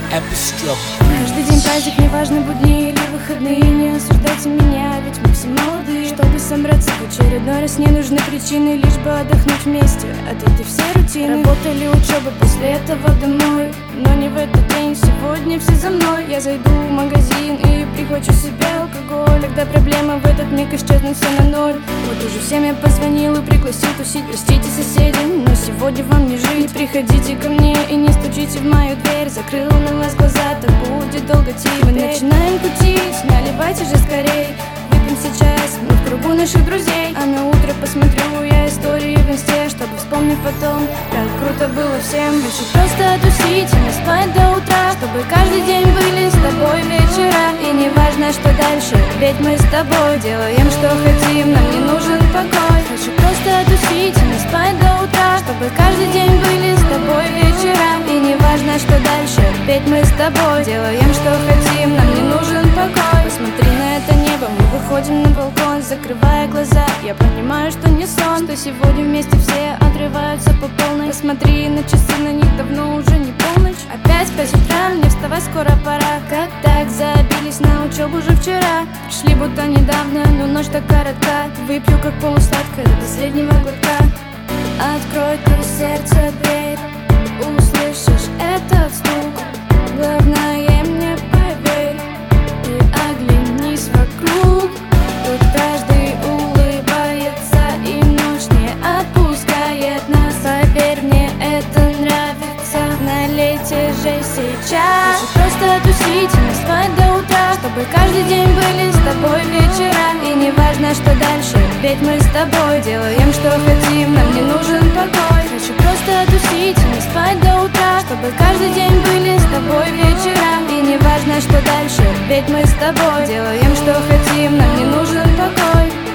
Каждый день праздник, неважно, будни или выходные. Не осуждайте меня, ведь мы все молодые. Чтобы собраться в очередной раз, не нужны причины, лишь бы отдохнуть вместе от этой всей рутины. Работа или учеба, после этого домой. Но не в этот день, сегодня все за мной. Я зайду в магазин и прихвачу себе алкоголь. Тогда проблемы в этот миг исчезнут все на ноль. Вот уже всем я позвонил и пригласил тусить. Простите, соседи, но сегодня вам не жить. Приходите ко мне и не стучите в мою дверь. Закрыл на вас глаза, так будет долго идти. Мы начинаем кутить, наливайте же скорей. Выпьем сейчас, мы в кругу наших друзей. А на утро посмотрю я истории в инсте, чтобы вспомнить потом, как круто было всем. Хочу просто тусить и не спать до утра, чтобы каждый день были с тобой вечера. И не важно, что дальше, ведь мы с тобой делаем, что хотим, нам не нужен покой. Хочу просто тусить и не спать до утра, чтобы каждый день были с тобой вечера. И не важно, что дальше, ведь мы с тобой делаем, что хотим, нам не нужен покой. Посмотри на это небо, мы выходим на балкон, закрывая глаза. Я понимаю, что не сон, что сегодня вместе все отрываются по полной. Посмотри на часы, на них давно уже не полночь. Опять в 5 утра, мне вставать скоро пора. Как так забились на учебу уже вчера? Пришли будто недавно, но ночь так коротка. Выпью как полусладкое до последнего глотка. Открой ты сердце, дверь, услышишь этот стук. Главное, мне поверь и оглянись вокруг. Тут каждый улыбается и ночь не отпускает нас. Поверь, мне это нравится, налейте же сейчас. Хочу просто тусить и не спать до утра, чтобы каждый день были с тобой вечера. И не важно, что дальше, ведь мы с тобой делаем, что хотим, нам не нужен покой. Хочу просто тусить и не спать до утра, чтобы каждый день были с тобой вечера. И не важно, что дальше, ведь мы с тобой делаем, что хотим, нам не нужен покой.